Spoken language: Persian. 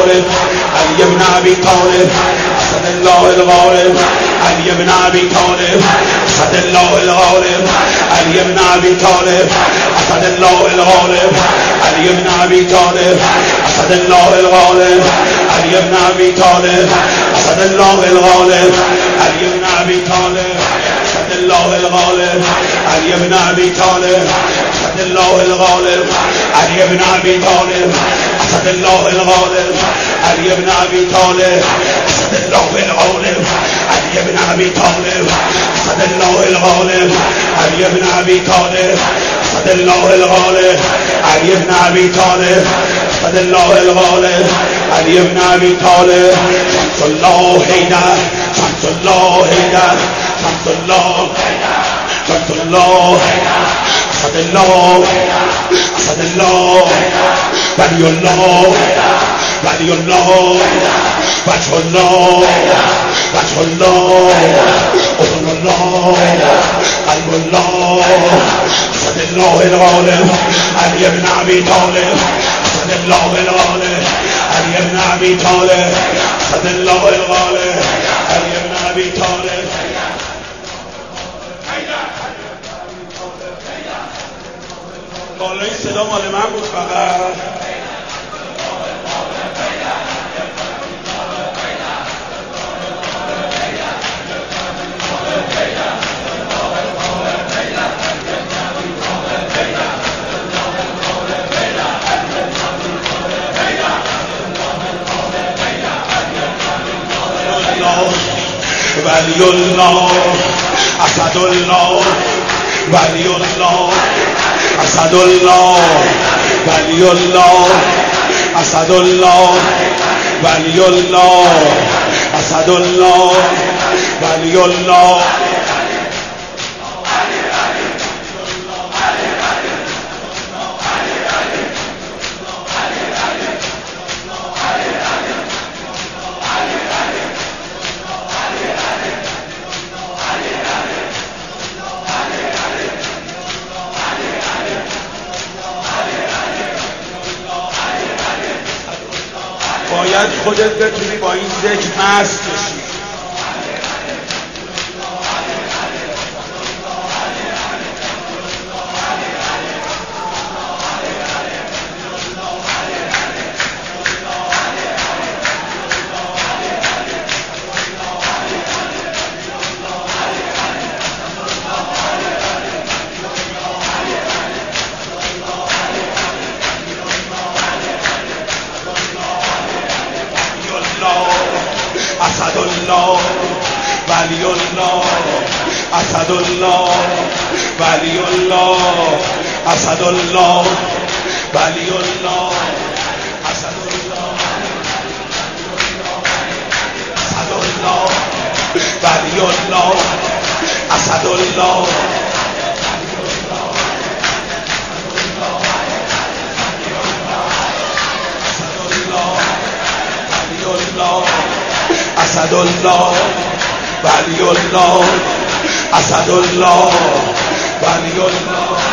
الغالب علي بن ابي طالب اسد الله الغالب علي بن ابي طالب اسد الله الغالب علي بن ابي طالب اسد الله الغالب علي بن ابي طالب اسد الله الغالب علي بن ابي طالب اسد الله الغالب علي بن ابي طالب اسد الله الغالب علي بن ابي طالب اسد الله الغالب علي بن ابي طالب اسد الله الغالب علي بن ابي طالب اسد الله الغالب علي بن ابي طالب اسد الله الغالب علي بن ابي طالب اسد الله الغالب علي بن ابي طالب اسد الله الغالب علي بن ابي طالب شمس الله حيدر شمس الله حيدر شمس الله شمس الله اسد الله اسد الله ولي الله ولي الله وجه الله وجه الله اذن الله قلب الله اسد الله الغالب علي بن ابي طالب اسد الله الغالب علي بن ابي طالب اسد الله الغالب علي بن ابي طالب بالای صدا مال من بود فقط ولی الله اسد الله ولی الله اسد الله ولی الله اسد الله ولی الله اسد الله ولی الله باید خودت بتونی با این ذکر مست بشی. اسد الله ولی الله اسد الله ولی الله اسد الله ولی الله اسد الله اسد الله ولی الله اسد الله اسد الله ولی الله اسد الله ولی الله